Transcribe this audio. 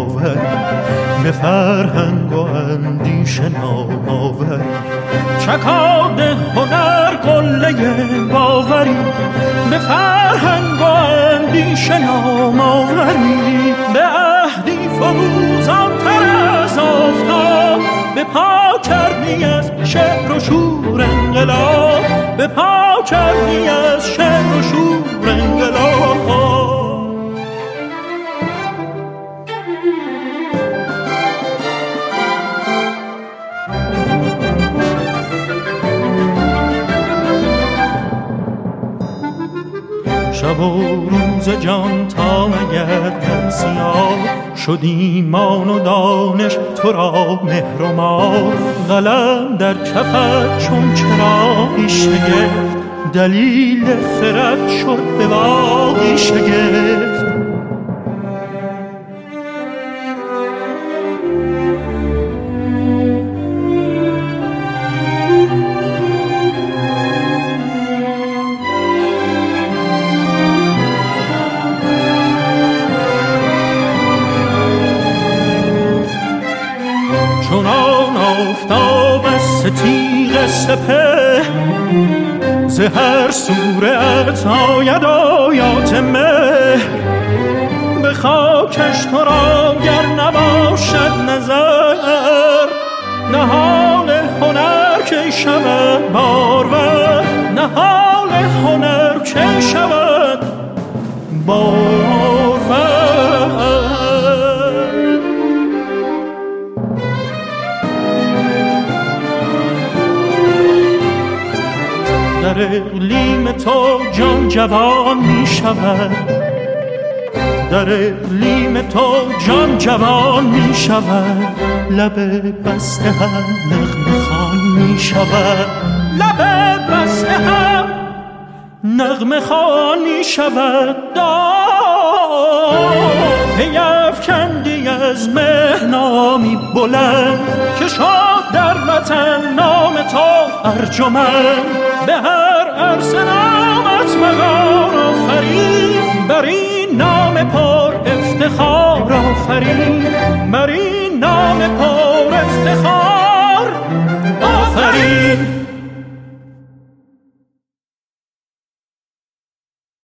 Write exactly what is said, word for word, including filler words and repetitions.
آوری، به فرهنگ و اندیشه نام آوری. چکاد هنر قله باوری، به فرهنگ و اندیشه نام آوری. به عهدی فروزان‌تر از آفتاب، به پا کردی از شعر و شور انقلاب، به پا کردی از شعر و شور انقلاب. شب و روز جان تا اگر سیاه شد ایمان و دانش تو را مهر و ماه. قلم در کفت چون چراغی شگفت، دلیل خرد شد به باغی شگفت. چونان آفتاب از تیغ سپه، ز هر صورت آید آیات مهر. به خاکش تو را گر نباشد نظر، نهال هنر کی شود بارور، نهال هنر کی شود بارور. در اقلیم تو جان جوان می شود، در اقلیم تو جان جوان می شود. لب بسته هم نغمه خوان می شود، لب بسته هم نغمه خوان می شود. پیفکندی از مهنامی بلند، که شد در وطن نام تو ارجمند. به هر عرصه نامت وقار آفرین، بر این نام پر افتخار آفرین، بر این